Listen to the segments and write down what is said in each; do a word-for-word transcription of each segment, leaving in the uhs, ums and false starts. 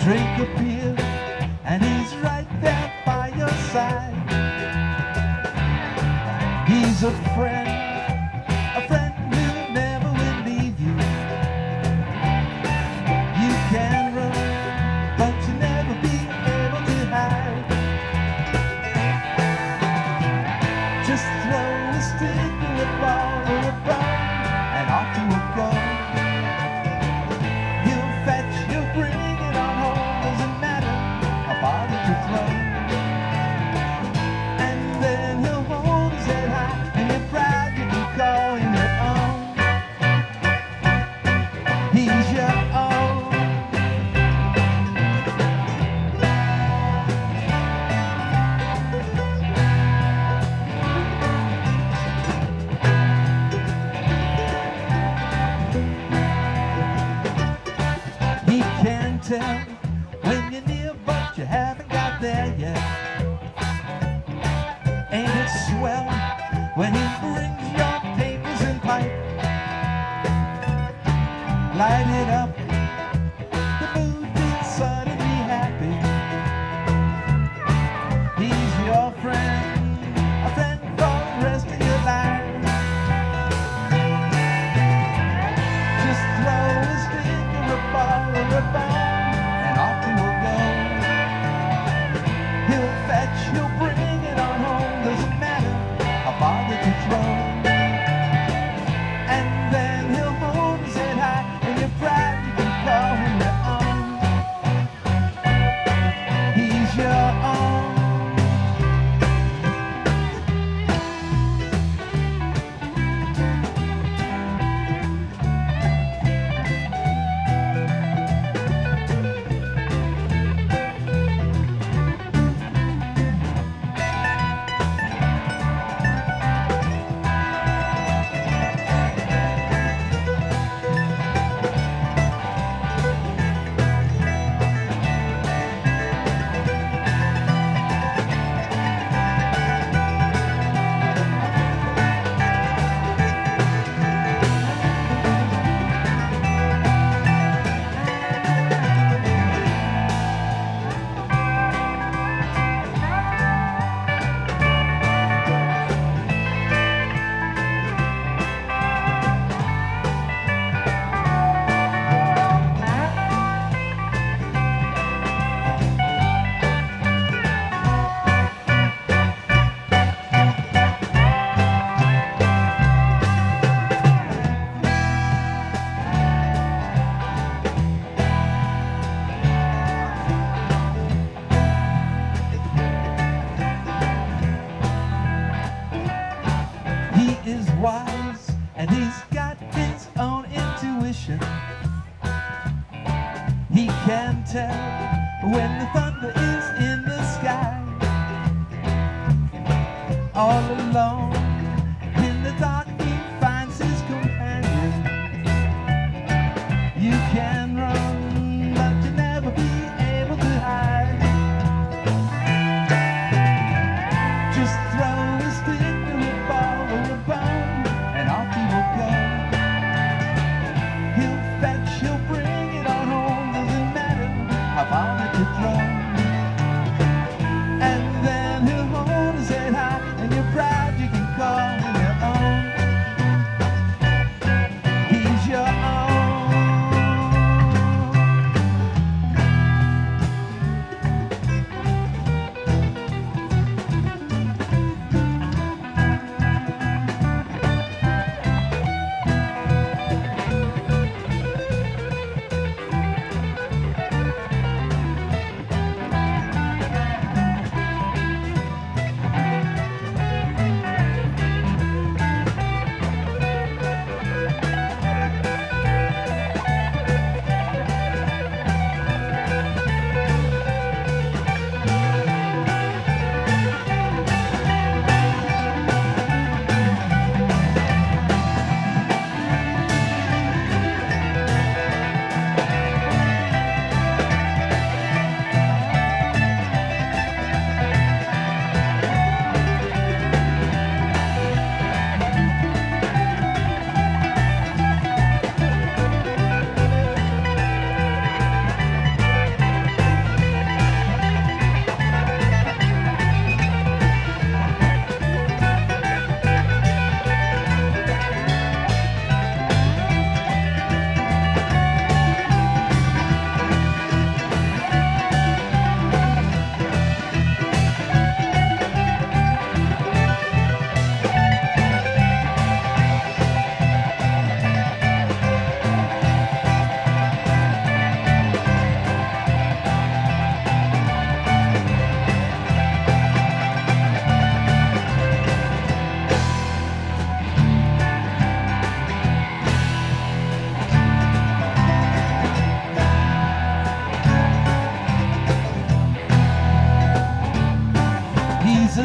Drink a beer, and he's right there by your side. He's a friend, a friend who never will leave you. You can run, but you'll never be able to hide. Just throw a stick or a ball or a bone, and off you will go. He'll fetch, he'll bring it on home, doesn't matter how far that you throw. And then he'll hold his head high, and you're proud you can call him your own. He's your own. He can tell when you're near, but you haven't got there yet. Ain't it swell when he brings your papers and pipe? Light it up, the mood will suddenly happy. He's your friend, a friend for the rest of your life. Just throw a stick or a ball or a bone, and off he will go. He'll fetch, he'll bring it on home, doesn't matter how far that you throw. And then he'll hold his head high, and you're proud you can call him your own. He's your own. He is wise, and he's got his own intuition. He can tell when the thunder is in the sky. All alone in the dark he finds his companion. You can run, but you'll never be able to hide. Just throw a stick or a ball or a bone, and off he will go. He'll fetch, he'll bring it on home, doesn't matter how far that you throw.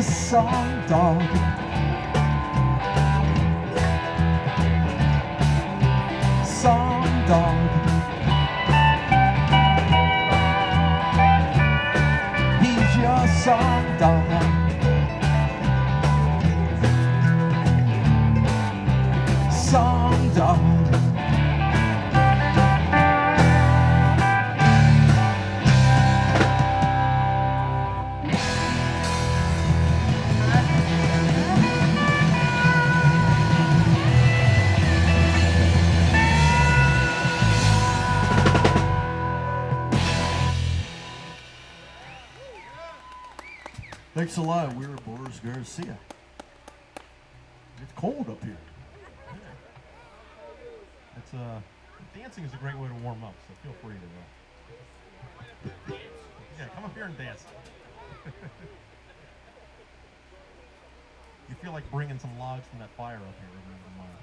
a song dog. Song dog. He's your song dog. Song dog. Thanks a lot. We're Boris Garcia. It's cold up here. It's uh, dancing is a great way to warm up, so feel free to. Uh, yeah, come up here and dance. You feel like bringing some logs from that fire up here over in the mine.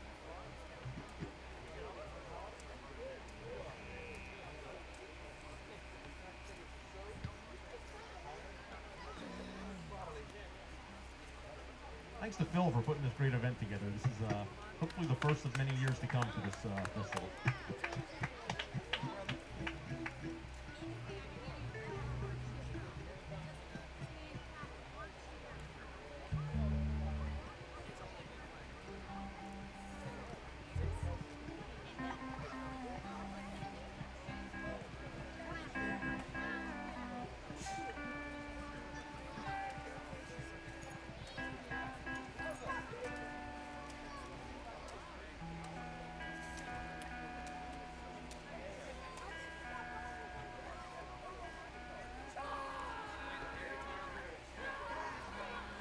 Thanks to Phil for putting this great event together. This is uh, hopefully the first of many years to come for this uh, festival.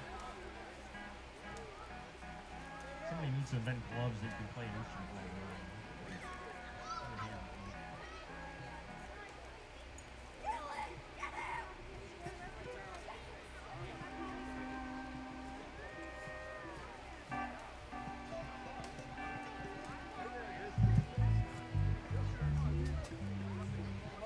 Somebody needs to invent gloves that you can play an instrument with.